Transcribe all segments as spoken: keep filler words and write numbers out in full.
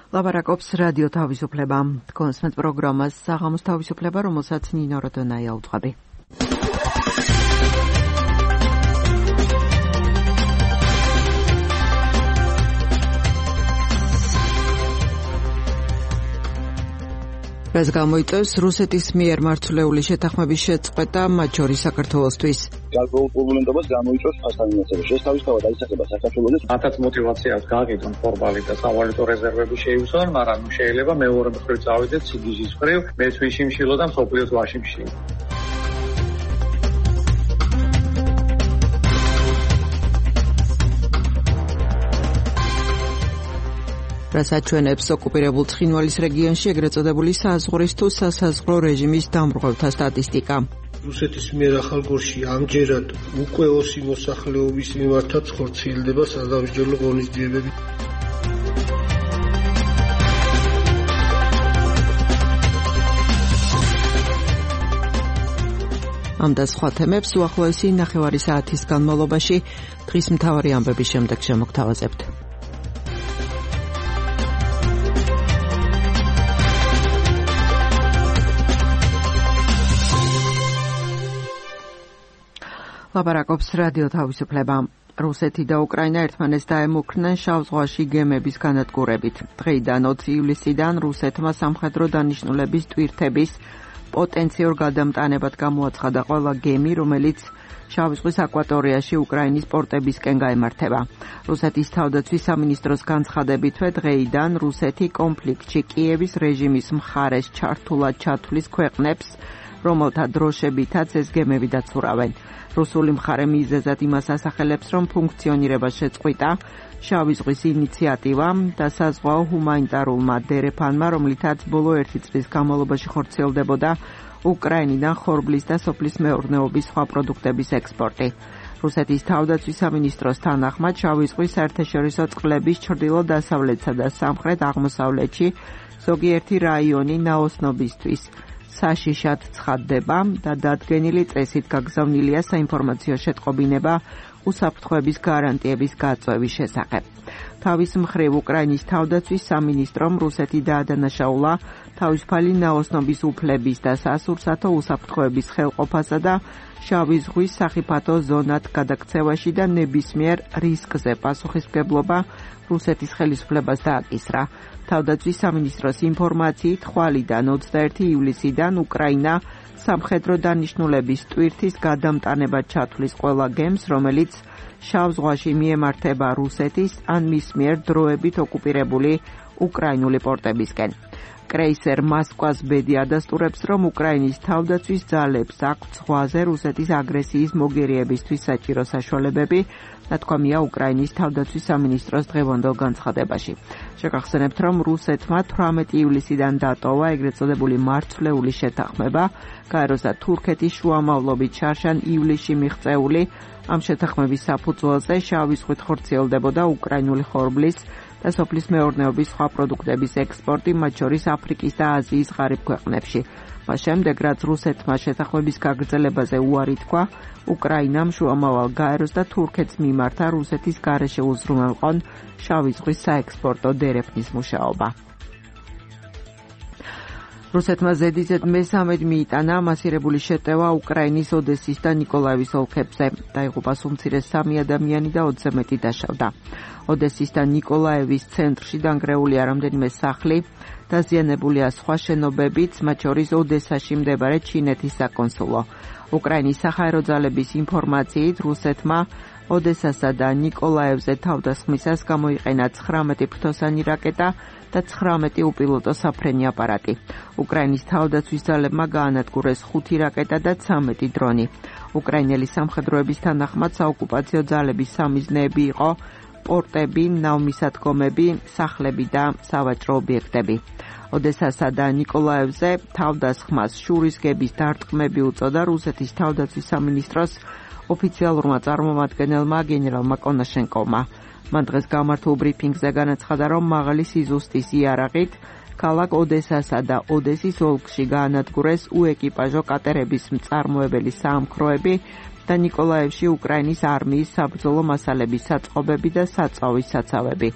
ლაპარაკობს რადიო თავისუფლება. კონსმეთ პროგრამას საღამოს თავისუფლება, რომელსაც ნინო როდონაია უძღვები. რაც გამოიწვევს რუსეთის მიერ მართლეული შეთანხმების შეწყვეტა, მათ შორის საქართველოსთვის. გარკვეულ პრობლემებს გამოიწვევს ფასთან ინვესტირება. შესთავისთავად აისახება საქართველოს. მათაც მოტივაცია აქვს გააკეთონ ფორმალი და სავალუტო რეზერვები შეიუსონ, მაგრამ შეიძლება მეორე მხრივ წავიდეთ სიგიჟის მხრივ, მეც ვიშიმშილო და მსოფლიოს ვაშიმშილო. რაც აჩვენებს ოკუპირებულ ცხინვალის რეგიონში ეგრეთ წოდებული საზღვრის თუ სასაზღვრო რეჟიმის დამრღვევთა სტატისტიკა. რუსეთის მიერ ახალგორში ამჯერად უკვე ოსი მოსახლეობის მიმართაც ხორციელდება სადამსჯელო ღონისძიებები. ამ და სხვა თემებს უახლოესი ნახევარი საათის განმავლობაში დღის მთავარი ამბების შემდეგ შემოგთავაზებთ. ლაპარაკობს რადიო თავისუფლება. რუსეთი და უკრაინა ერთმანეთს დაემუქრნენ შავ ზღვაში გემების განადგურებით. დღეიდან ოცი ივლისიდან რუსეთმა სამხედრო დანიშნულების ტვირთების პოტენციურ გადამტანებად გამოაცხადა ყველა გემი, რომელიც შავი ზღვის აკვატორიაში უკრაინის პორტებისკენ გაემართება. რუსეთის თავდაცვის სამინისტროს განცხადებითვე დღეიდან რუსეთი კონფლიქტში კიევის რეჟიმის მხარეს ჩართულად ჩათვლის ქვეყნებს, რომელთა დროშებითაც ეს გემები დაცურავენ. რუსული მხარე მიზეზად იმას ასახელებს, რომ ფუნქციონირება შეწყვიტა შავი ზღვის ინიციატივა და საზღვაო ჰუმანიტარულმა დერეფანმა, რომლითაც ბოლო ერთი წლის განმავლობაში ხორციელდებოდა უკრაინიდან ხორბლის და სოფლის მეურნეობის სხვა პროდუქტების ექსპორტი. რუსეთის თავდაცვის სამინისტროს თანახმად შავი ზღვის საერთაშორისო წყლების ჩრდილო-დასავლეთსა და სამხრეთ-აღმოსავლეთში ზოგიერთი რაიონი ნაოსნობისთვის საშიშად ცხადდება და დადგენილი წესით გაგზავნილია საინფორმაციო შეტყობინება უსაფრთხოების გარანტიების გაწევის შესახებ. თავის მხრივ უკრაინის თავდაცვის სამინისტრომ რუსეთი დაადანაშაულა თავისუფალი ნაოსნობის უფლების და სასურსათო უსაფრთხოების ხელყოფასა და შავი ზღვის სახიფათო ზონად გადაქცევაში და ნებისმიერ რისკზე პასუხისმგებლობა რუსეთის ხელისუფლებას დააკისრა. თავდაცვის სამინისტროს ინფორმაციით ხვალიდან ოცდაერთი ივლისიდან უკრაინა სამხედრო დანიშნულების ტვირთის გადამტანებად ჩათვლის ყველა გემს, რომელიც შავ ზღვაში მიემართება რუსეთის ან მის მიერ დროებით ოკუპირებული უკრაინული პორტებისკენ. კრეისერ მოსკვას ბედი ადასტურებს, რომ უკრაინის თავდაცვის ძალებს აქვთ ზღვაზე რუსეთის აგრესიის მოგერიებისთვის საჭირო საშუალებები, ნათქვამია უკრაინის თავდაცვის სამინისტროს დღევანდელ განცხადებაში. შეგახსენებთ, რომ რუსეთმა თვრამეტი ივლისიდან დატოვა ეგრეთ წოდებული მართლეული შეთანხმება, გაეროს და თურქეთის შუამავლობით შარშან ივლისში მიღწეული ამ შეთანხმების საფუძველზე შავი ზღვით ხორციელდებოდა უკრაინული ხორბლის და სოფლის მეურნეობის სხვა პროდუქტების ექსპორტი, მათ შორის აფრიკის და აზიის ღარიბ ქვეყნებში. მას შემდეგ, რაც რუსეთმა შეთანხმების გაგრძელებაზე უარი თქვა, უკრაინამ შუამავალ გაეროს და თურქეთს მიმართა რუსეთის გარეშე უზრუნველყონ შავი ზღვის საექსპორტო დერეფნის მუშაობა. რუსეთმა ზედიზედ მესამედ მიიტანა მასირებული შეტევა უკრაინის ოდესის და ნიკოლაევის ოლქებზე. დაიღუპა სულ სამი ადამიანი და ოცზე მეტი დაშავდა. ოდესის და ნიკოლაევის ცენტრში დანგრეულია რამდენიმე სახლი, დაზიანებულია სხვა შენობებიც, მათ შორის ოდესაში მდებარე ჩინეთის საკონსულო. უკრაინის საჰაერო ძალების ინფორმაციით რუსეთმა ოდესასა და ნიკოლაევზე თავდასხმისას გამოიყენა ცხრამეტი ფრთოსანი რაკეტა და ცხრამეტი უპილოტო საფრენი აპარატი. უკრაინის თავდაცვის ძალებმა გაანადგურეს ხუთი რაკეტა და ცამეტი დრონი. უკრაინელი სამხედროების თანახმად საოკუპაციო ძალების სამიზნეები იყო პორტები, ნავმისადგომები, სახლები და სავაჭრო ობიექტები. ოდესასა და ნიკოლაევზე თავდასხმას შურისგების დარტყმები უწოდა რუსეთის თავდაცვის სამინისტროს ოფიციალურმა წარმომადგენელმა გენერალმა კონაშენკოვმა. მან დღეს გამართულ ბრიფინგზე განაცხადა, რომ მაღალი სიზუსტის იარაღით ქალაქ ოდესასა და ოდესის ოლქში გაანადგურეს უეკიპაჟო კატერების მწარმოებელი საამქროები და ნიკოლაევში უკრაინის არმიის საბრძოლო მასალების საწყობები და საწავის საცავები.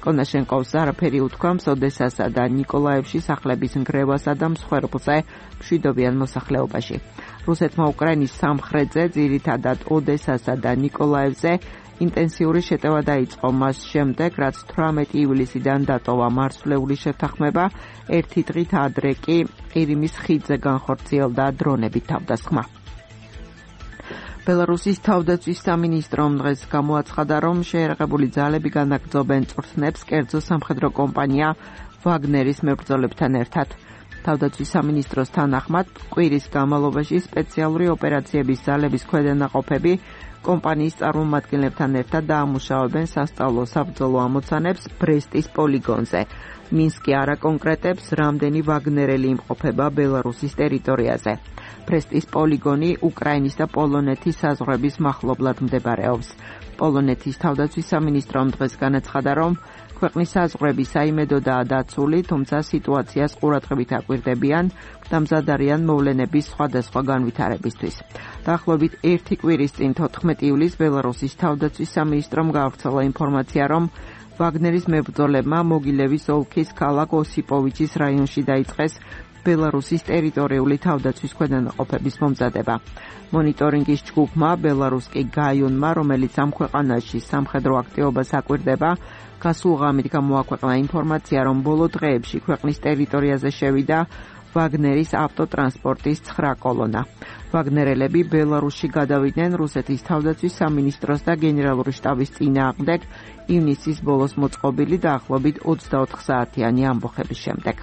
კონაშენკოვს არაფერი უთქვამს ოდესასა და ნიკოლაევში სახლების ნგრევასა და მსხვერპლზე მშვიდობიან მოსახლეობაში. რუსეთმა უკრაინის სამხრეთზე, ძირითადად ოდესასა და ნიკოლაევზე ინტენსიური შეტევა დაიწყო მას შემდეგ, რაც თვრამეტი ივლისიდან დატოვა მარცვლეული შეთანხმება, ერთი დღით ადრე კი ყირიმის ხიდზე განხორციელდა დრონებით თავდასხმა. ბელარუსის თავდაცვის სამინისტრომ დღეს გამოაცხადა, რომ შეერაღებული ძალები განაგრძობენ წვრთნებს კერძო სამხედრო კომპანია ვაგნერის მებრძოლებთან ერთად. თავდაცვის სამინისტროს თანახმად, კვირის განმავლობაში სპეციალური ოპერაციების ძალების ქვედანაყოფები კომპანიის წარმომადგენლებთან ერთად დაამუშავებენ სასწავლო საბრძოლო ამოცანებს ბრესტის პოლიგონზე. მინსკი არ აკონკრეტებს, რამდენი ვაგნერელი იმყოფება ბელარუსის ტერიტორიაზე. ბრესტის პოლიგონი უკრაინის და პოლონეთის საზღვრების მახლობლად მდებარეობს. პოლონეთის თავდაცვის სამინისტრომ დღეს განაცხადა, რომ ქვეყნის საზღვრები საიმედოდაა დაცული, თუმცა სიტუაციას ყურადღებით აკვირდებიან და მზად არიან მოვლენების სხვადასხვა განვითარებისთვის. დაახლოებით ერთი კვირის წინ თოთხმეტი ივლისს ბელარუსის თავდაცვის სამინისტრომ გაავრცელა ინფორმაცია, რომ ვაგნერის მებრძოლებმა მოგილევის ოლქის ქალაქ ოსიპოვიჩის რაიონში დაიწყეს ბელარუსის ტერიტორიული თავდაცვის ქვედანაყოფების მომზადება. მონიტორინგის ჯგუფმა ბელარუსკი გაიონმა, რომელიც ამ ქვეყანაში სამხედრო აქტივობას აკვირდება, გასულ ღამით გამოაქვეყნა ინფორმაცია, რომ ბოლო დღეებში ქვეყნის ტერიტორიაზე შევიდა ვაგნერის ავტოტრანსპორტის ცხრა კოლონა. ვაგნერელები ბელარუსში გადავიდნენ რუსეთის თავდაცვის სამინისტროს და გენერალური შტაბის წინააღმდეგ ივნისის ბოლოს მოწყობილი დაახლოებით ოცდაოთხ საათიანი ამბოხების შემდეგ.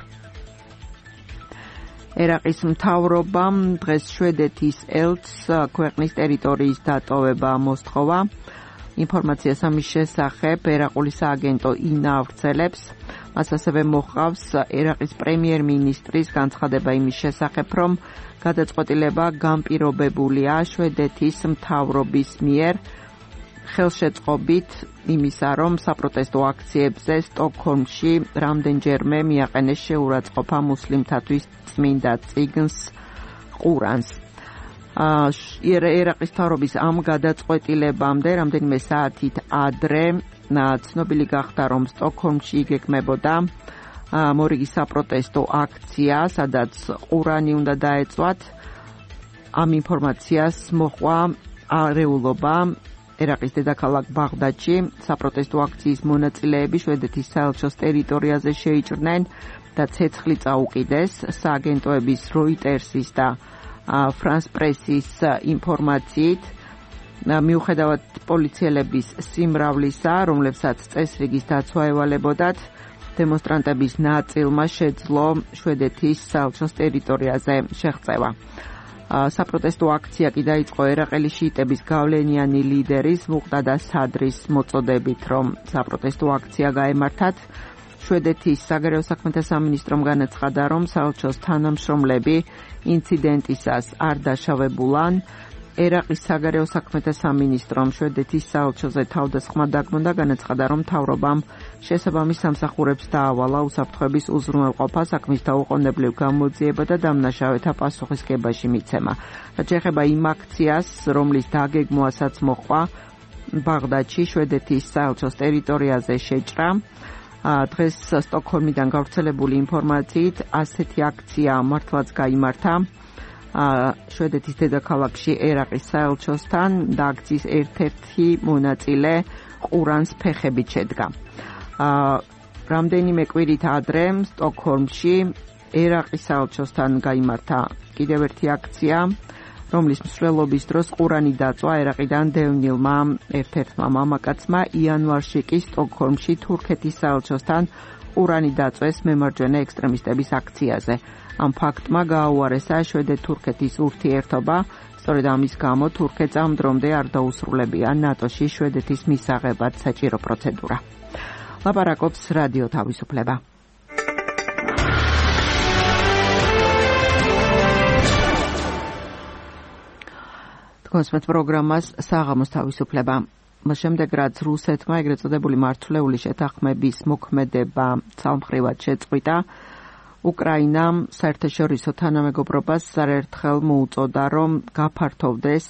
ერაყის მთავრობამ დღეს შვედეთის ელჩს ქვეყნის ტერიტორიის დატოვება მოსთხოვა. ინფორმაციას ამის შესახებ ერაყული სააგენტო ინა ავრცელებს. მას ასევე მოჰყავს ერაყის პრემიერ-მინისტრის განცხადება იმის შესახებ, რომ გადაწყვეტილება განპირობებულია შვედეთის მთავრობის მიერ ხელშეწყობით იმისა, რომ საპროტესტო აქციებზე სტოკჰოლმში რამდენჯერმე მიაყენეს შეურაცხყოფა მუსლიმთათვის წმინდა წიგნს ყურანს. ერაყის მთავრობის ამ გადაწყვეტილებამდე რამდენიმე საათით ადრე ცნობილი გახდა, რომ სტოკჰოლმში იგეგმებოდა მორიგი საპროტესტო აქცია, სადაც ყურანი უნდა დაეწვათ. ამ ინფორმაციას მოჰყვა არეულობა ერაყის დედაქალაქ ბაღდადში. საპროტესტო აქციის მონაწილეები შვედეთის საელჩოს ტერიტორიაზე შეიჭრნენ და ცეცხლი წაუყიდეს. სააგენტოების როიტერსის და ფრანს პრესის ინფორმაციით, მიუხედავად პოლიციელების სიმრავლისა, რომლებსაც წესრიგის დაცვა ევალებოდათ, დემონსტრანტების ნაწილმა შეძლო შვედეთის საელჩოს ტერიტორიაზე შეღწევა. საპროტესტო აქცია კი დაიწყო ერაყელი შიიტების გავლენიანი ლიდერის მუყტადა სადრის მოწოდებით, რომ საპროტესტო აქცია გაემართათ. შვედეთის საგარეო საქმეთა სამინისტრომ განაცხადა, რომ საელჩოს თანამშრომლები ინციდენტისას არ დაშავებულან. ერაყის საგარეო საქმეთა სამინისტრომ შვედეთის საელჩოზე თავდასხმა დაგმო და განაცხადა, რომ მთავრობამ შესაბამის სამსახურებს დაავალა უსაფრთხოების უზრუნველყოფა, საქმის დაუყოვნებლივ გამოძიება და დამნაშავეთა პასუხისგებაში მიცემა. რაც შეეხება იმ აქციას, რომლის დაგეგმვასაც მოჰყვა ბაღდადში შვედეთის საელჩოს ტერიტორიაზე შეჭრა, დღეს სტოკჰოლმიდან გავრცელებული ინფორმაციით ასეთი აქცია მართლაც გაიმართა შვედეთის დედაქალაქში ერაყის საელჩოსთან და აქციის ერთ-ერთი მონაწილე ყურანს ფეხებით შედგა. რამდენიმე კვირით ადრე სტოკჰოლმში ერაყის საელჩოსთან გაიმართა კიდევ ერთი აქცია, რომლის მსვლელობის დროს ყურანი დაწვა ერაყიდან დევნილმა ერთ-ერთმა მამაკაცმა. იანვარში კი სტოკჰოლმში თურქეთის საელჩოსთან ყურანი დაწვეს მემარჯვენე ექსტრემისტების აქციაზე. ამ ფაქტმა გააუარესა შვედეთ-თურქეთის ურთიერთობა, სწორედ ამის გამო თურქეთს ამ დრომდე არ დაუსრულებია ნატოში შვედეთის მისაღებად საჭირო პროცედურა. ლაპარაკობს რადიო თავისუფლება. კონსმეთ პროგრამას საღამოს თავისუფლება. შემდეგ რაც რუსეთმა ეგრეთ წოდებული მართლეული შეთანხმების მოქმედება ცალმხრივად შეწყვიტა, უკრაინამ საერთაშორისო თანამეგობრობას სარერთხელ მოუწოდა, რომ გაფართოვდეს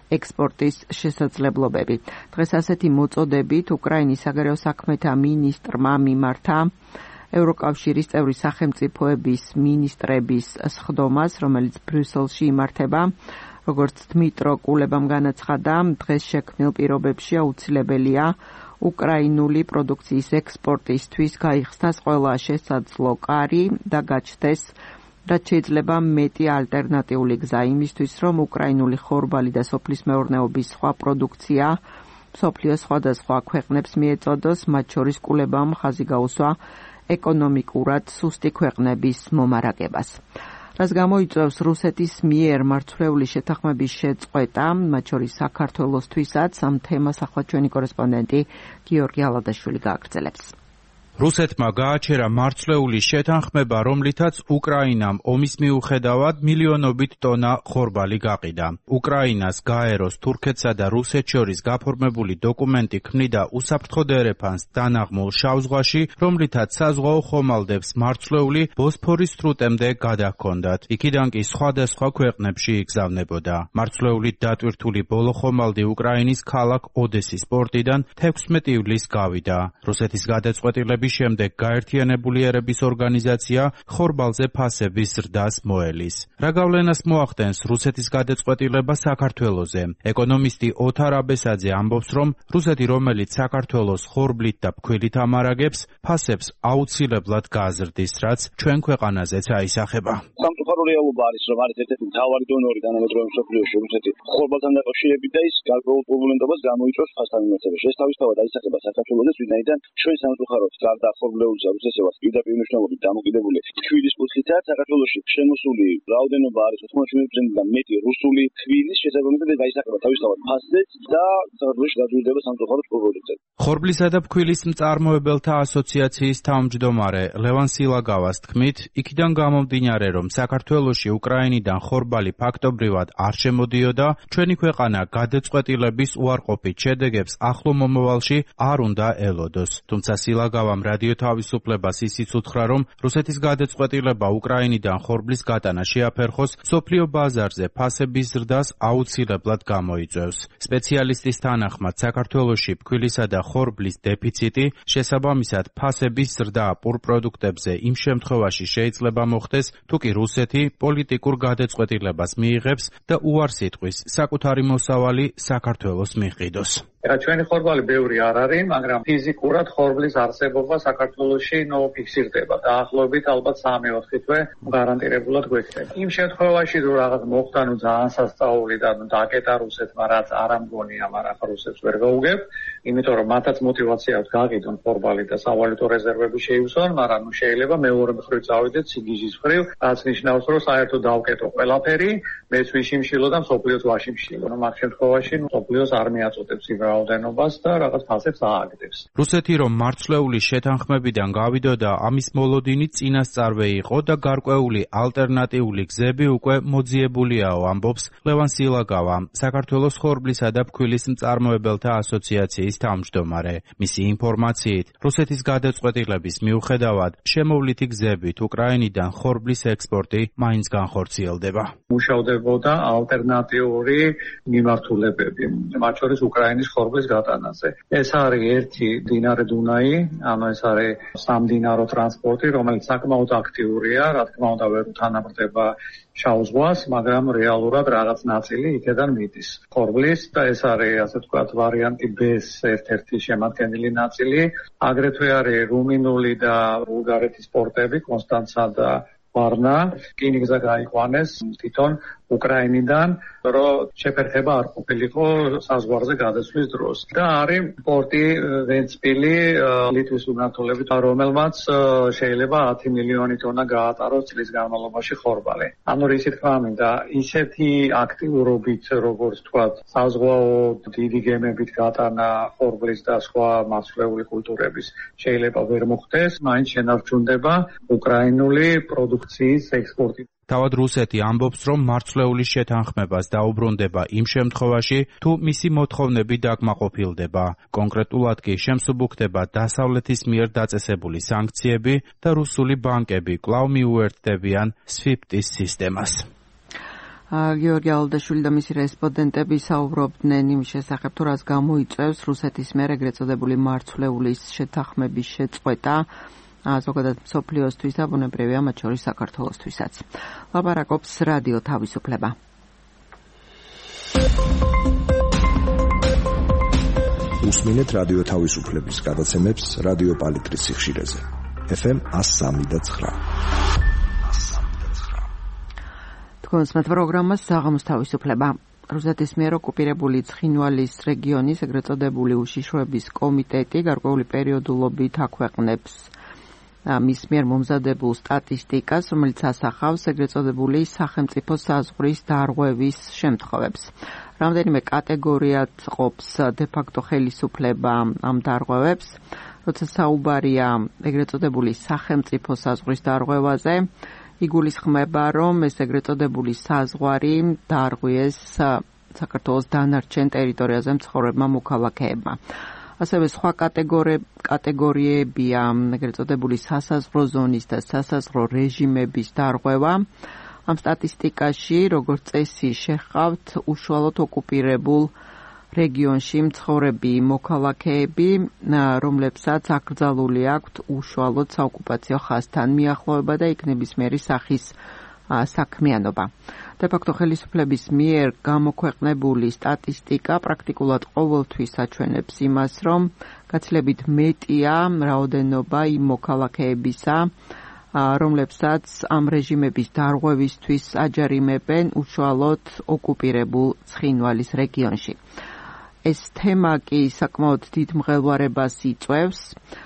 ექსპორტის შესაძლებლობები. დღეს ასეთი მოწოდებით უკრაინის საგარეო საქმეთა მინისტრმა მიმართა ევროკავშირის წევრი სახელმწიფოების მინისტრების სხდომას, რომელიც ბრიუსელში იმართება. როგორც დმიტრო კულებამ განაცხადა, დღეს შექმნილ პირობებში აუცილებელია უკრაინული პროდუქციის ექსპორტისთვის გაიხსნას ყველა შესაძლო კარი და გაჩნდეს რაც შეიძლება მეტი ალტერნატიული გზა იმისთვის, რომ უკრაინული ხორბალი და სოფლის მეურნეობის სხვა პროდუქცია მსოფლიოს სხვადასხვა ქვეყნებს მიეწოდოს, მათ შორის კულებამ ხაზი გაუსვა ეკონომიკურად სუსტი ქვეყნების მომარაგებას. რაც გამოიწვევს რუსეთის მიერ მარცვლეული შეთანხმების შეწყვეტა, მათ შორის საქართველოსთვისაც, ამ თემას ახლა ჩვენი კორესპონდენტი გიორგი ალადაშვილი გააგრძელებს. რუსეთმა გააჩერა მარცვლეული შეთანხმება, რომლითაც უკრაინამ ომის მიუხედავად მილიონობით ტონა ხორბალი გაყიდა. უკრაინას გაეროს თურქეთსა და რუსეთს შორის გაფორმებული დოკუმენტი ქმნიდა უსაფრთხო დერეფანს დანაღმულ შავ ზღვაში, რომლითაც საზღვაო ხომალდებს მარცვლეული ბოსფორის სრუტემდე გადაჰქონდათ. იქიდან კი სხვადასხვა ქვეყნებში იგზავნებოდა. მარცვლეულით დატვირთული ბოლო ხომალდი უკრაინის ქალაქ ოდესის პორტიდან თექვსმეტი ივლისს გავიდა. რუსეთის გადაწყვეტილების შემდეგ გაერთიანებული ერების ორგანიზაცია ხორბალზე ფასების ზრდას მოელის. რა გავლენას მოახდენს რუსეთის გადაწყვეტილება საქართველოზე? ეკონომისტი ოთარ აბესაძე ამბობს, რომ რუსეთი, რომელიც საქართველოს ხორბლით და ფქვილით ამარაგებს, ფასებს აუცილებლად გააზრდის, რაც ჩვენ ქვეყანაზეც აისახება. სამწუხარო რეალობა არის, რომ არის ერთ-ერთი მთავარი დონორი თანამედროვე მსოფლიოში რუსეთი ხორბალთან დაკავშირებით და ის გარკვეულ ტურბულენტობას გამოიწვევს ფასთან მიმართებაში. ეს თავისთავად აისახება საქართველოსაც, ვინაიდან ჩვენ სამწუხაროდ და ხორბლეულის რუსეთს პირდაპირ მნიშვნელობით დამოკიდებული ქვილის კუთხითაც საქართველოში შემოსული რაოდენობა არის ოცდაშვიდი პროცენტიდან მეტი რუსული ქვილის შესაბამისად გაისახება თავისთავად ფასზეც და საქართველოში გაძვირდება სამწუხაროდ პროდუქტებზე. ხორბლისა და ფქვილის მწარმოებელთა ასოციაციის თავმჯდომარე ლევან სილაგავას თქმით, იქიდან გამომდინარე, რომ საქართველოში უკრაინიდან ხორბალი ფაქტობრივად არ შემოდიოდა, ჩვენი ქვეყანა გადაწყვეტილების უარყოფით შედეგებს ახლო მომავალში არ უნდა ელოდოს. თუმცა სილაგავამ რადიო თავისუფლებას ისიც უთხრა, რომ რუსეთის გადაწყვეტილება უკრაინიდან ხორბლის გატანა შეაფერხოს, მსოფლიო ბაზარზე ფასების ზრდას აუცილებლად გამოიწვევს. სპეციალისტის თანახმად, საქართველოში ფქვილისა და ხორბლის დეფიციტი, შესაბამისად ფასების ზრდა პურპროდუქტებზე იმ შემთხვევაში შეიძლება მოხდეს, თუ კი რუსეთი პოლიტიკურ გადაწყვეტილებას მიიღებს და უარს იტყვის საკუთარი მოსავალი საქართველოს მიჰყიდოს. ეხლა ჩვენი ხორბალი ბევრი არ არის, მაგრამ ფიზიკურად ხორბლის არსებობა საქართველოში ნუ ფიქსირდება. დაახლოებით ალბათ სამი-ოთხი თვე გარანტირებულად გვექნება. იმ შემთხვევაში თუ რაღაც მოხდა, ნუ ძალიან სასწაული და ნუ დაკეტა რუსეთმა, რაც არ ამგონია, მაგრამ რუსეთს ვერ გაუგებ, იმიტომ რომ მათაც მოტივაცია აქვს გაყიდონ ხორბალი და სავალუტო რეზერვები შეივსონ, მაგრამ ნუ შეიძლება მეორე მხრივ წავიდეთ სიგიჟის მხრივ, რაც ნიშნავს, რომ საერთოდ დავკეტო ყველაფერი, მეც ვიშიმშილო და მსოფლიოს ვაშიმშილო. ნუ მაგ შემთხვევაში ნუ მსოფლიოს არ მიაწოდებს იმ რაოდენობას და რაღაც ფასებს ააგდებს. რუსეთი რომ მარცვლეული შეთანხმებიდან გავიდოდა, ამის მოლოდინი წინასწარვე იყო და გარკვეული ალტერნატიული გზები უკვე მოძიებულიაო, ამბობს ლევან სილაგავა, საქართველოს ხორბლისა და ფქვილის მწარმოებელთა ასოციაციის თავმჯდომარე. მისი ინფორმაციით, რუსეთის გადაწყვეტილების მიუხედავად, შემოვლითი გზებით უკრაინიდან ხორბლის ექსპორტი მაინც განხორციელდება. მუშავდებოდა ალტერნატიული მიმართულებები, მათ შორის უკრაინის ხორბლის გატანაზე. ეს არის ერთი მდინარე დუნაი, ანუ ეს არის სამდინარო ტრანსპორტი, რომელიც საკმაოდ აქტიურია, რა თქმა უნდა, ვერ უთანაბრდება შავ ზღვას, მაგრამ რეალურად რაღაც ნაწილი იქიდან მიდის. ხორბლის და ეს არის, ასე ვთქვათ, ვარიანტი B-ს ერთ-ერთი შემადგენელი ნაწილი. აგრეთვე არის რუმინული და ბულგარეთის პორტები, კონსტანცა და ვარნა, რკინიგზა გაიყვანეს თვითონ უკრაინიდან, რომ შეფერხება არ ყოფილიყო საზღვარზე გადასვლის დროს. და არის პორტი ვენცპილი ლიტვის მიმართულებით, რომელმაც შეიძლება ათი მილიონი ტონა გაატაროს წლის განმავლობაში ხორბალი. ანუ რისი თქმა მინდა, ისეთი აქტიურობით, როგორც თქვა, საზღვაო დიდი გემებით გატანა ხორბლის და სხვა მარცვლეული კულტურების შეიძლება ვერ მოხდეს, მაინც შენარჩუნდება უკრაინული პროდუქციის ექსპორტი. თავად რუსეთი ამბობს, რომ მარცვლეული შეთანხმებას დაუბრუნდება იმ შემთხვევაში, თუ მისი მოთხოვნები დაკმაყოფილდება. კონკრეტულად კი შემსუბუქდება დასავლეთის მიერ დაწესებული სანქციები და რუსული ბანკები კვლავ მიუერთდებიან სვიფტის სისტემას. გიორგი ალდაშვილი და მისი რესპონდენტები საუბრობდნენ იმ შესახებ, თუ რას გამოიწვევს რუსეთის მიერ ეგრეთ წოდებული მარცვლეულის შეთანხმების შეწყვეტა ზოგადად მსოფლიოსთვის და ბუნებრივია მათ შორის საქართველოსთვისაც. ლაპარაკობს რადიო თავისუფლება. უსმინეთ რადიო თავისუფლების გადაცემებს რადიო პალიტრის სიხშირეზე. ეფ ემ one oh three point nine. თქვენს მათ პროგრამას საღამოს თავისუფლება. რუსეთის მიერ ოკუპირებული ცხინვალის რეგიონის ეგრეთ წოდებული უშიშროების კომიტეტი გარკვეული პერიოდულობით აქვეყნებს მის მიერ მომზადებულ სტატისტიკას, რომელიც ასახავს ეგრეთ წოდებული სახელმწიფო საზღვრის დარღვევის შემთხვევებს. რამდენიმე კატეგორიად ყოფს დე-ფაქტო ხელისუფლება ამ დარღვევებს, როცა საუბარია ეგრეთ წოდებული სახელმწიფო საზღვრის დარღვევაზე, იგულისხმება, რომ ეს ეგრეთ წოდებული საზღვარი დაარღვიეს საქართველოს დანარჩენ ტერიტორიაზე მცხოვრებმა მოქალაქეებმა. ასევე სხვა კატეგორიებია ეგრეთ წოდებული სასაზღვრო ზონის და სასაზღვრო რეჟიმების დარღვევა. ამ სტატისტიკაში, როგორც წესი, შეჰყავთ უშუალოდ ოკუპირებულ რეგიონში მცხოვრები მოქალაქეები, რომლებსაც აკრძალული აქვთ უშუალოდ საოკუპაციო ხაზთან მიახლოება და იქ ნებისმიერი სახის საქმიანობა. დე-ფაქტო ხელისუფლების მიერ გამოქვეყნებული სტატისტიკა პრაქტიკულად ყოველთვის აჩვენებს იმას, რომ გაცილებით მეტია რაოდენობა იმ მოქალაქეებისა, რომლებსაც ამ რეჟიმების დარღვევისთვის აჯარიმებენ უშუალოდ ოკუპირებულ ცხინვალის რეგიონში. ეს თემა კი საკმაოდ დიდ მღელვარებას იწვევს.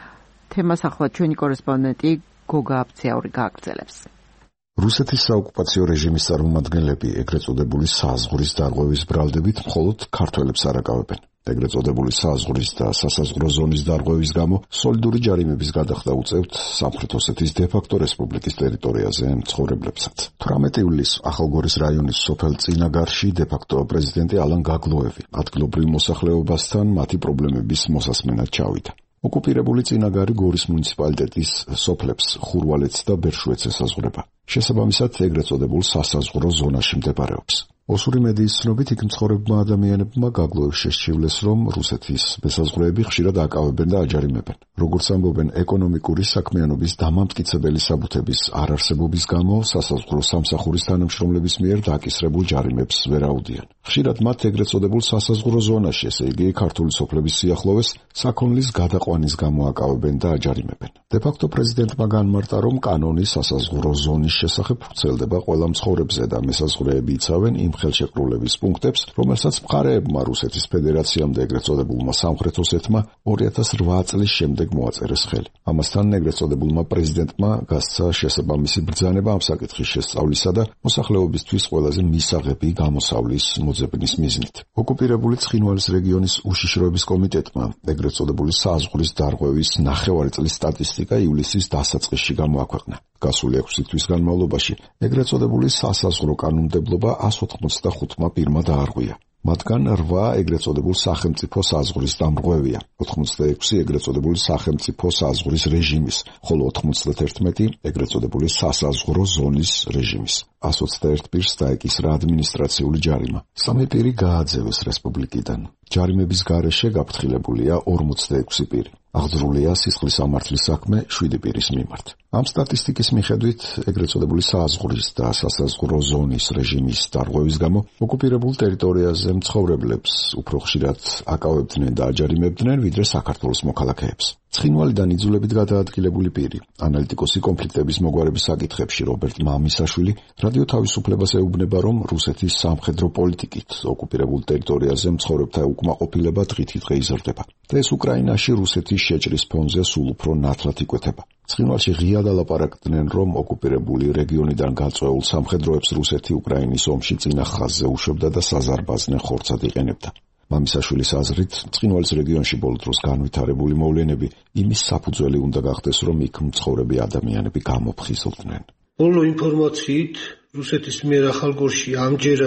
თემას ახლა ჩვენი კორესპონდენტი გოგა აბცაური გააგრძელებს. რუსეთის საოკუპაციო რეჟიმის წარმომადგენლები ეგრეთ წოდებული საზღვრის დარღვევის ბრალდებით მხოლოდ ქართველებს არაკავებენ. ეგრეთ წოდებული საზღვრის და სასაზღვრო ზონის დარღვევის გამო სოლიდური ჯარიმების გადახდა უწევთ სამხრეთ ოსეთის დე-ფაქტო რესპუბლიკის ტერიტორიაზე მცხოვრებლებსაც. თვრამეტი ივლისს ახალგორის რაიონის სოფელ წინაგარში დე-ფაქტო პრეზიდენტი ალან გაგლოევი ადგილობრივ მოსახლეობასთან მათი პრობლემების მოსასმენად ჩავიდა. ოკუპირებული წინაგარი გორის მუნიციპალიტეტის სოფლებს ხურვალეთს და ბერშუეთს ესაზღვრება. შესაბამისად, ეგრეთ წოდებულ სასაზღვრო ზონაში მდებარეობს. ოსური მედიის ცნობით, იქ მცხოვრებმა ადამიანებმა გაგლოევს შესჩივლეს, რომ რუსეთის მესაზღვრეები ხშირად აკავებენ და აჯარიმებენ. როგორც ამბობენ, ეკონომიკური საქმიანობის დამამტკიცებელი საბუთების არარსებობის გამო სასაზღვრო სამსახურის თანამშრომლების მიერ დაკისრებულ ჯარიმებს ვერ აუდიან. ხშირად მათ ეგრეთ წოდებულ სასაზღვრო ზონაში, ესე იგი ქართული სოფლების სიახლოვეს, საქონლის გადაყვანის გამო აკავებენ და აჯარიმებენ. დე-ფაქტო პრეზიდენტმა განმარტა, რომ კანონი სასაზღვრო ზონის შესახებ ვრცელდება ყველა მცხოვრებზე და მესაზღვრეები იცავენ იმ ხელშეკრულების პუნქტებს, რომელსაც მხარეებმა რუსეთის ფედერაციამ და ეგრეთ წოდებულმა სამხრეთ ოსეთმა ორი ათას რვა წლის შემდეგ მოაწერეს ხელი. ამასთან ეგრეთ წოდებულმა პრეზიდენტმა გასცა შესაბამისი ბრძანება ამ საკითხის შესწავლისა და მოსახლეობისთვის ყველაზე მისაღები გამოსავლის მოძებნის მიზნით. ოკუპირებული ცხინვალის რეგიონის უშიშროების კომიტეტმა ეგრეთ წოდებული საზღვრის დარღვევის ნახევარი წლის სტატისტიკა ივლისის დასაწყისში გამოაქვეყნა. გასული ექვსი თვის განმავლობაში ეგრეთ წოდებული სასაზღვრო კანონმდებლობა one ოცდახუთმა პირმა დაარღვია. მათგან რვა ეგრეთ წოდებულ სახელმწიფო საზღვრის დამრღვევია, ოცდაექვსი ეგრეთ წოდებული სახელმწიფო საზღვრის რეჟიმის, ხოლო ოცდაერთი ეგრეთ წოდებული სასაზღვრო ზონის რეჟიმის. one ოცდაერთი პირს დაეკისრა ადმინისტრაციული ჯარიმა. სამი პირი გააძევეს რესპუბლიკიდან. ჯარიმების გარეშე გაფრთხილებულია ორმოცდაექვსი პირი. აღძრულია სისხლის სამართლის საქმე შვიდი პირის მიმართ. ამ სტატისტიკის მიხედვით ეგრეთ წოდებული საზღვრის და სასაზღვრო ზონის რეჟიმის დარღვევის გამო ოკუპირებულ ტერიტორიაზე მცხოვრებლებს უფრო ხშირად აკავებდნენ და აჯარიმებდნენ, ვიდრე საქართველოს მოქალაქეებს. ცხინვალიდან იძულებით გადაადგილებული პირი, ანალიტიკოსი კონფლიქტების მოგვარების საკითხებში რობერტ მამისაშვილი რადიო თავისუფლებას ეუბნება, რომ რუსეთის სამხედრო პოლიტიკით ოკუპირებულ ტერიტორიაზე მცხოვრებთა უკმაყოფილება დღითი დღე იზრდება და ეს უკრაინაში რუსეთის შეჭრის ფონზე სულ უფრო ნათლად იკვეთება. ცხინვალში ღიად ალაპარაკდნენ, რომ ოკუპირებული რეგიონიდან გაწვეულ სამხედროებს რუსეთი უკრაინის ომში წინა ხაზზე უშვებდა და საზარბაზნე ხორცად იყენებდა. მამისაშვილის აზრით, ცხინვალის რეგიონში ბოლო დროს განვითარებული მოვლენები იმის საფუძველი უნდა გახდეს, რომ იქ მცხოვრები ადამიანები გამოფხიზლდნენ. ბოლო ინფორმაციით, რუსეთის მიერ ახალგორში ამჯერად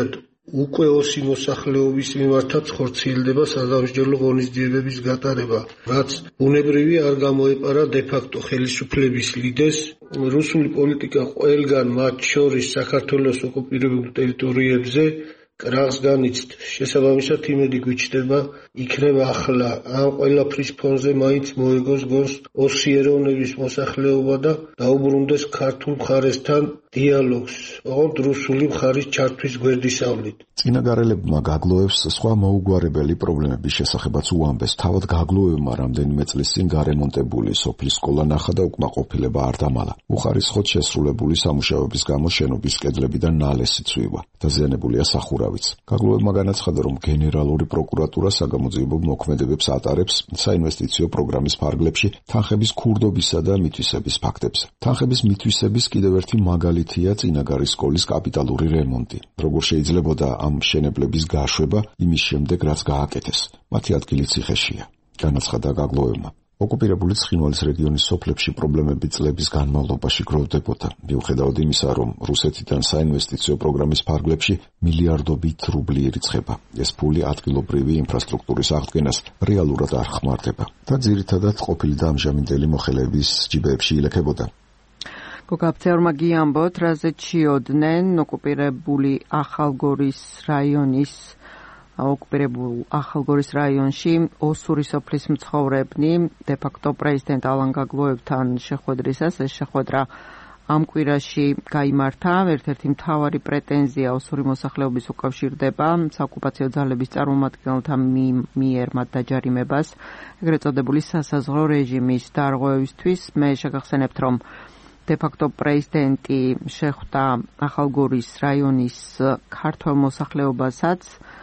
უკვე ოსი მოსახლეობის მიმართაც ხორციელდება სადამსჯელო ღონისძიებების გატარება, რაც ბუნებრივი არ გამოეპარა დე-ფაქტო ხელისუფლების ლიდერს. რუსული პოლიტიკა ყველგან, მათ შორის საქართველოს ოკუპირებულ ტერიტორიებზე კრაღს განიცდ. შესაბამისად იმედი გვიჩნდება, იქნება ახლა ამ ყველაფრის ფონზე მაინც მოეგოს გონს ოსი ეროვნების მოსახლეობა და დაუბრუნდეს ქართულ მხარესთან დიალოგს, ოღონდ რუსული მხარის ჩართვის გვერდისავლით. წინაგარელებმა გაგლოევს სხვა მოუგვარებელი პრობლემების შესახებაც უამბეს. თავად გაგლოევმა რამდენიმე წლის წინ გარემონტებული სოფლის სკოლა ნახა და უკმაყოფილება არ დამალა. უხარისხოდ შესრულებული სამუშაოების გამო შენობის კედლებიდან ნალესი ცვივა. დაზიანებულია სახურავიც. გაგლოევმა განაცხადა, რომ გენერალური პროკურატურა საგამოძიებო მოქმედებებს ატარებს საინვესტიციო პროგრამის ფარგლებში თანხების ქურდობისა და მითვისების ფაქტებზე. თანხების მითვისების კიდევ ერთი მაგალითია წინაგარის სკოლის კაპიტალური რემონტი. როგორ შეიძლებოდა ამ მშენებლების გაშვება იმის შემდეგ, რაც გააკეთეს. მათი ადგილი ციხეშია, განაცხადა გაგლოევმა. ოკუპირებული ცხინვალის რეგიონის სოფლებში პრობლემები წლების განმავლობაში გროვდებოდა. მიუხედავად იმისა, რომ რუსეთიდან საინვესტიციო პროგრამის ფარგლებში მილიარდობით რუბლი ირიცხება, ეს ფული ადგილობრივი ინფრასტრუქტურის აღდგენას რეალურად არ ხმარდება და ძირითადად ყოფილი და ამჟამინდელი მოხელეების ჯიბეებში ილექებოდა. გოგაბცეორმა გიამბოთ, რაზე ჩიოდნენ ოკუპირებული ახალგორის რაიონის ოკუპირებულ ახალგორის რაიონში ოსური სოფლის მცხოვრებნი დე-ფაქტო პრეზიდენტ ალან გაგლოევთან შეხვედრისას. ეს შეხვედრა ამ კვირაში გაიმართა. ერთ-ერთი მთავარი პრეტენზია ოსური მოსახლეობის უკავშირდება საოკუპაციო ძალების წარმომადგენელთა მიერ მათ დაჯარიმებას, ეგრეთ წოდებული სასაზღვრო რეჟიმის დარღვევისთვის. მე შეგახსენებთ, რომ დე-ფაქტო პრეზიდენტი შეხვდა ახალგორის რაიონის ქართველ მოსახლეობასაც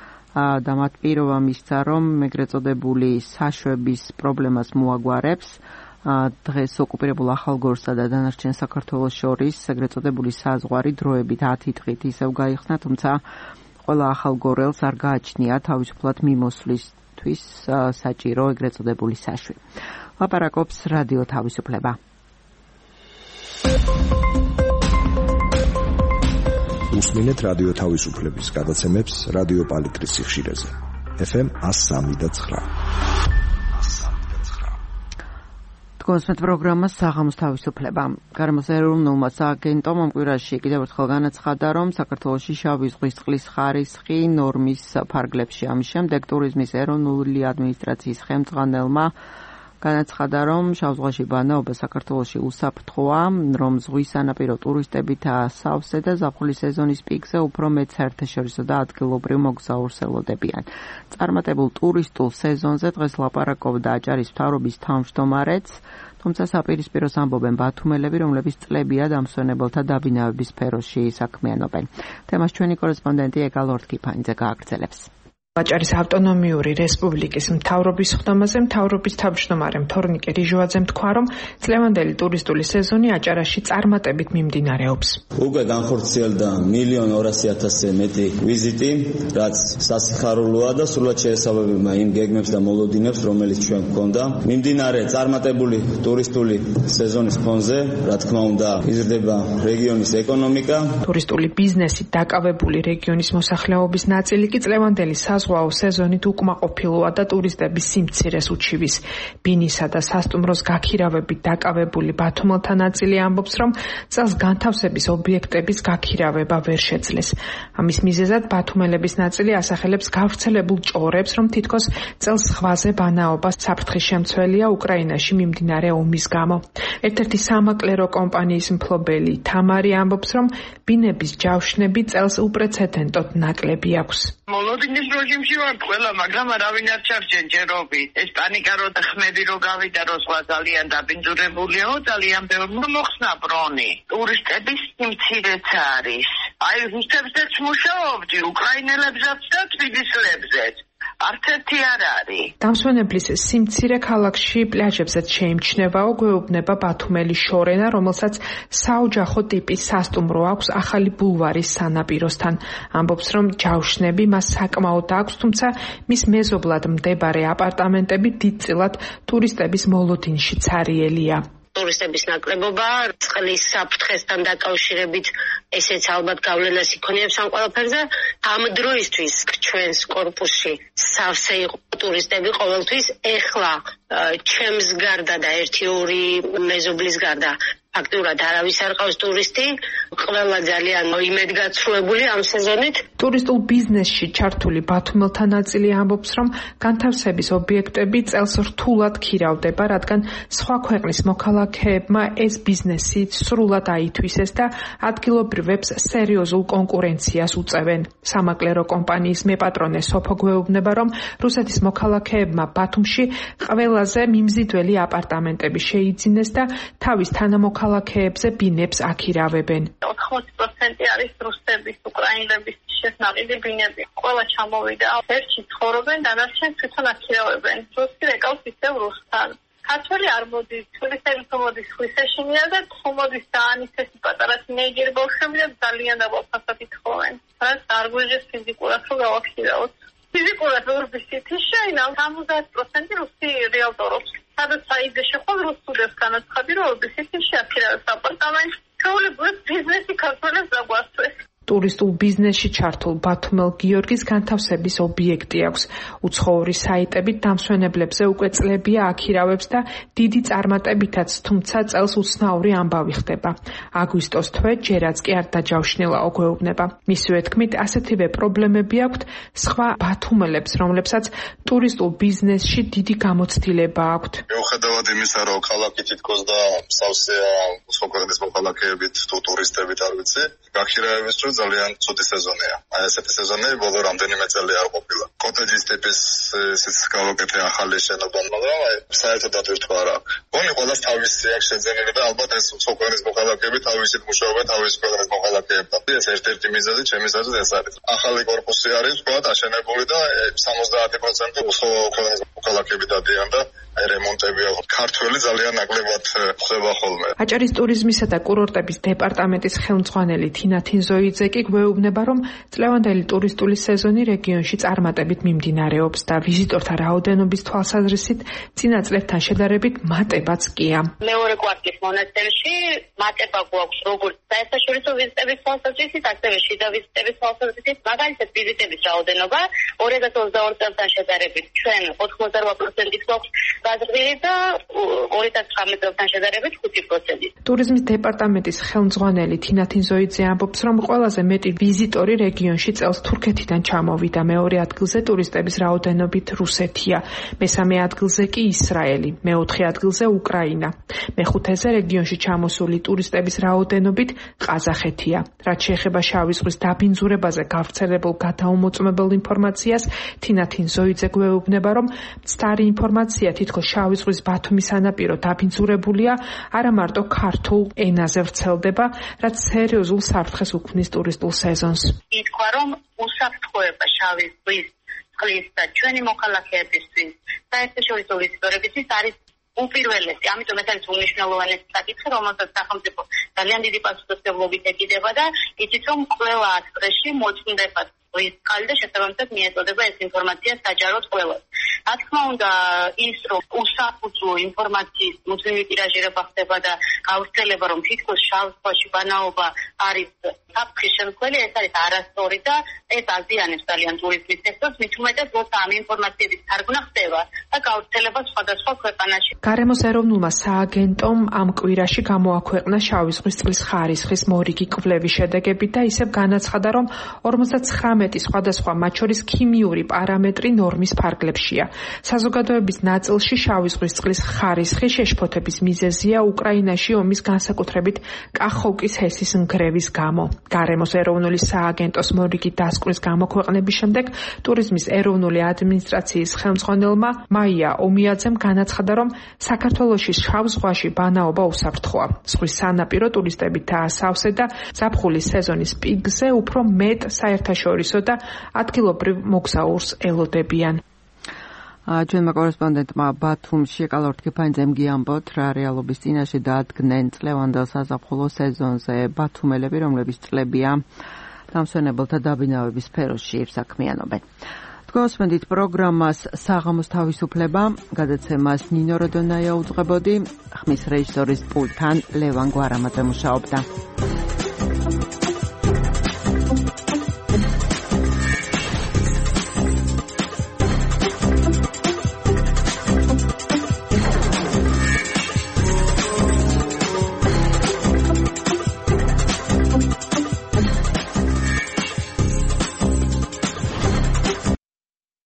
და მათ პირობა მისცა, რომ ეგრეთ წოდებული საშვების პრობლემას მოაგვარებს. დღეს ოკუპირებულ ახალგორსა და დანარჩენ საქართველოს შორის ეგრეთ წოდებული საზღვარი დროებით ათი დღით ისევ გაიხსნა, თუმცა ყველა ახალგორელს არ გააჩნია თავისუფლად მიმოსვლისთვის საჭირო ეგრეთ წოდებული საშვი. ლაპარაკობს რადიო თავისუფლება. უსმინეთ რადიო თავისუფლების გადაცემებს რადიო პალიტრის სიხშირეზე. ეფ ემ εκατო სამი და ცხრა. თქვენსმეთ პროგრამა საღამოს თავისუფლება. გარემოს ეროვნულმა სააგენტომ ამ კვირაში კიდევ ერთხელ განაცხადა, რომ საქართველოში შავი ზღვის წყლის ხარისხი ნორმის ფარგლებში. ამის შემდეგ ტურიზმის ეროვნული ადმინისტრაციის ხელმძღვანელმა განაცხადა, რომ შავ ზღვაში ბანაობა საქართველოში უსაფრთხოა, რომ ზღვის სანაპირო ტურისტებით სავსე და ზაფხულის სეზონის პიკზე უფრო მეტ საერთაშორისო და ადგილობრივ მოგზაურს ელოდებიან. წარმატებულ ტურისტულ სეზონზე დღეს ლაპარაკობდა აჭარის მთავრობის თავმჯდომარეც, თუმცა საპირისპიროს ამბობენ ბათუმელები, რომლებიც წლებია დამსვენებელთა დაბინავების სფეროში საქმიანობენ. თემას ჩვენი კორესპონდენტი ეგალ ორთქიფანიძე გააგრძელებს. აჭარის ავტონომიური რესპუბლიკის მთავრობის ხდომაზე მთავრობის თავმჯდომარე თორნიკე რიჟოაძემ თქვა, რომ წლევანდელი ტურისტული სეზონი აჭარაში წარმატებით მიმდინარეობს. უკვე განხორციელდა მილიონ ორასი ათასზე მეტი ვიზიტი, რაც სასიხარულოა და სრულად შეესაბამება იმ გეგმებს და მოლოდინებს, რომელიც ჩვენ გვქონდა. მიმდინარე წარმატებული ტურისტული სეზონის ფონზე, რა თქმა უნდა, იზრდება რეგიონის ეკონომიკა. ტურისტული ბიზნესით დაკავებული რეგიონის მოსახლეობის ნაწილი კი წლევანდელი საზღვაო სეზონით უკმაყოფილოა და ტურისტების სიმცირეს უჩივის. ბინისა და სასტუმროს გაქირავებით დაკავებული ბათუმელთა ნაწილი ამბობს, რომ წელს განთავსების ობიექტების გაქირავება ვერ შეძლეს. ამის მიზეზად ბათუმელების ნაწილი ასახელებს გავრცელებულ ჭორებს, რომ თითქოს წელს ზღვაზე ბანაობა საფრთხის შემცველია უკრაინაში მიმდინარე ომის გამო. ერთ-ერთი სამაკლერო კომპანიის მფლობელი თამარი ამბობს, რომ ბინების ჯავშნები წელს უპრეცედენტოდ ნაკლები აქვს. მოლოდინის რეჟიმში ვარ ყველა, მაგრამ არავინ არ ჩარჩენ ჯერობით. ეს პანიკა რო ხმები რო გავიდა, რო სხვა ძალიან დაბინძურებულიო, ძალიან ბევრმა მოხსნა ბრონი. ტურისტების სიმცირეც არის. აი რუსებზეც მუშაობდი, უკრაინელებზეც და თბილისელებზეც. არც ერთი არ არის. დამსვენებლის სიმცირე ქალაქში პლაჟებზეც შეიმჩნევაო, გვეუბნება ბათუმელი შორენა, რომელსაც საოჯახო ტიპის სასტუმრო აქვს ახალი ბულვარის სანაპიროსთან. ამბობს, რომ ჯავშნები მას საკმაოდ აქვს, თუმცა მის მეზობლად მდებარე აპარტამენტები დიდწილად ტურისტების მოლოდინში ცარიელია. ტურისტების ნაკლებობა, წყლის საფრთხესთან დაკავშირებით ესეც ალბათ გავლენას იქონიებს ამ ყველაფერზე. ამ დროისთვის ჩვენს კორპუსში სავსე იყო ტურისტები ყოველთვის. ეხლა ჩემს გარდა და ერთი ორი მეზობლის გარდა ფაქტურად არავის არ ყავს ტურისტი, ყველა ძალიან იმედგაცრუებული ამ სეზონით. ტურისტულ ბიზნესში ჩართული ბათუმელთა ნაწილი ამბობს, რომ განთავსების ობიექტები წელს რთულად ქირავდება, რადგან სხვა ქვეყნის მოქალაქეებმა ეს ბიზნესი სრულად აითვისეს და ადგილობრივებს სერიოზულ კონკურენციას უწევენ. სამაკლერო კომპანიის მეპატრონე სოფო გვეუბნება, რომ რუსეთის მოქალაქეებმა ბათუმში ყველაზე მიმზიდველი აპარტამენტები შეიძინეს და თავის თანამოქალაქეებზე ბინებს აქირავებენ. ოთხმოცი პროცენტი არის რუსების, უკრაინელების შესნაყიდი ბინები. ყველა ჩამოვიდა, ერთში ცხოვრობენ, დანარჩენ თვითონ აქირავებენ. რუსი ეკავს ისევ რუსთან. ქართველი არ მოდის, ტურისტები თუ მოდის ხვისეშინია და თუ მოდის დაანისესი პატარა თინეიჯერი ბავშვები და ძალიან დაბალ ფასად ითხოვენ. რაც არ გვეჟეს ფიზიკურად რომ გავაქირავოთ. ფიზიკურად რუსი შეინა სამოცდაათი პროცენტი რუსი რეალტორობს. სადაც საიდე შეხვალ რუსულებს განაცხადი რომ რუსი აქირავებს აპარტამენტს. ჩვეულებრივ ბიზნესი ქართველებს დაგვასწრეს. ტურისტულ ბიზნესში ჩართულ ბათუმელ გიორგის განთავსების ობიექტი აქვს. უცხოური საიტებით დამსვენებლებზე უკვე წლებია აქირავებს და დიდი წარმატებითაც, თუმცა წელს უცნაური ამბავი ხდება. აგვისტოს თვე ჯერაც კი არ დაჯავშნილაო გვეუბნება. მისივე თქმით, ასეთივე პრობლემები აქვთ სხვა ბათუმელებს, რომლებსაც ტურისტულ ბიზნესში დიდი გამოცდილება აქვთ. მიუხედავად იმისა, რომ ქალაქი თითქოს და სავსეა სხვა ქვეყნის მოქალაქეებით თუ ტურისტებით არ ვიცი, გაქირავებისთვის ძალიან ცუდი სეზონია. აი ესეთი სეზონი ბოლო რამდენიმე წელი არ ყოფილა. კოტეჯის ტიპის ისიც გავაკეთე ახალი შენობა, მაგრამ აი საერთოდ დატვირთვა არ აქვს. გონი ყველას თავისი აქვს შეძენილი და ალბათ ეს სხვა ქვეყნის მოქალაქეები თავისით მუშაობენ თავის ქვეყნის მოქალაქეებთან. ეს ერთ-ერთი მიზეზი ჩემის აზრით ეს არის. ახალი კორპუსი არის თქვათ აშენებული და სამოცდაათი პროცენტი სხვა ქვეყნის მოქალაქეები დადიან და აი რემონტები აქვს. ქართველი ძალიან ნაკლებად ხდება ხოლმე. აჭარის ტურიზმისა და კურორტების დეპარტამენტის ხელმძღვანელი თინა თინზოიძე კი გვეუბნება, რომ წლევანდელი ტურისტული სეზონი რეგიონში წარმატებით მიმდინარეობს და ვიზიტორთა რაოდენობის თვალსაზრისით წინა წლებთან შედარებით მატებაც კია. მეორე კვარტლის მონასტერში მატება გვაქვს როგორც საერთაშორისო ვიზიტების თვალსაზრისით, ასევე შიდა ვიზიტების თვალსაზრისით. მაგალითად, ვიზიტების რაოდენობა ორი ათას ოცდაორი წელთან შედარებით ჩვენ ოთხმოცდაორი პროცენტით გვაქვს გაზრდილი და ორი ათას ცხრამეტ წელთან შედარებით ხუთი პროცენტი. ტურიზმის დეპარტამენტის ხელმძღვანელი თინა თინზოიძე ამბობს, რომ ყველაზე მეტი ვიზიტორი რეგიონში წელს თურქეთიდან ჩამოვიდა, მეორე ადგილზე ტურისტების რაოდენობით რუსეთია, მესამე ადგილზე კი ისრაელი, მეოთხე ადგილზე უკრაინა. მეხუთეზე რეგიონში ჩამოსული ტურისტების რაოდენობით ყაზახეთია. რაც შეეხება შავი ზღვის დაბინძურებაზე გავრცელებულ გადაუმოწმებელ ინფორმაციას, თინა თინზოიძე გვეუბნება, რომ მცდარი ინფორმაცია თითქოს შავი ზღვის ბათუმის სანაპირო დაბინძურებულია, არა მარტო ქართულ ენაზე ვრცელდება, რაც სერიოზულ საფრთხეს უქმნის ტურისტულ სეზონს. ითქვა, რომ უსაფრთხოება შავი ზღვის წყლის და ჩვენი მოქალაქეებისთვის საერთაშორისო ვიზიტორებისთვის არის უპირველესი. ამიტომ ეს არის უმნიშვნელოვანესი საკითხი, რომელსაც სახელმწიფო ძალიან დიდი პასუხისმგებლობით ეკიდება და იცით, რომ ყველა ასპრეში მოწმდება ის კალი და შესაბამისად მიეწოდება ეს ინფორმაცია საჯაროდ ყველას. რა თქმა უნდა, ის რომ უსაფუძვლო ინფორმაციის მუდმივი ტირაჟირება ხდება და გავრცელება, რომ თითქოს შავ ზღვაში ბანაობა არის საფრთხის შემცველი, ეს არის არასწორი და ეს აზიანებს ძალიან ტურიზმის სექტორს, მით უმეტეს, როცა ამ ინფორმაციების თარგმნა ხდება და გავრცელება სხვადასხვა ქვეყანაში. გარემოს ეროვნულმა სააგენტომ ამ კვირაში გამოაქვეყნა შავი ზღვის წყლის ხარისხის მორიგი კვლევის შედეგები და ისევ განაცხადა, რომ ორმოცდაცხრამეტი სხვადასხვა მათ შორის ქიმიური პარამეტრი ნორმის ფარგლებშია. საზოგადოების ნაწილში შავი ზღვის წყლის ხარისხი შეშფოთების მიზეზია უკრაინაში ომის განსაკუთრებით კახოვკის ჰესის ნგრევის გამო. გარემოს ეროვნული სააგენტოს მორიგი დასკვნის გამოქვეყნების შემდეგ ტურიზმის ეროვნული ადმინისტრაციის ხელმძღვანელმა მაია ომიაძემ განაცხადა, რომ საქართველოში შავ ზღვაში ბანაობა უსაფრთხოა. ზღვის სანაპირო ტურისტებით დაასავსე და ზაფხულის სეზონის პიკზე უფრო მეტ საერთაშორისო და ადგილობრივ მოგზაურს ელოდებიან. ჩვენმა კორესპონდენტმა ბათუმში კალორთ კიფანძემ გიამბოთ, რა რეალობის წინაშე დაადგნენ წლევანდელ საზაფხულო სეზონზე ბათუმელები, რომლებიც წლებია დამსვენებელთა დაბინავების სფეროში საქმიანობენ. გვასმენთ პროგრამას საღამოს თავისუფლება, გადაცემას ნინო როდონაია უძღვებოდი, ხმის რეჟისორის პულტთან ლევან გვარამაძე მუშაობდა.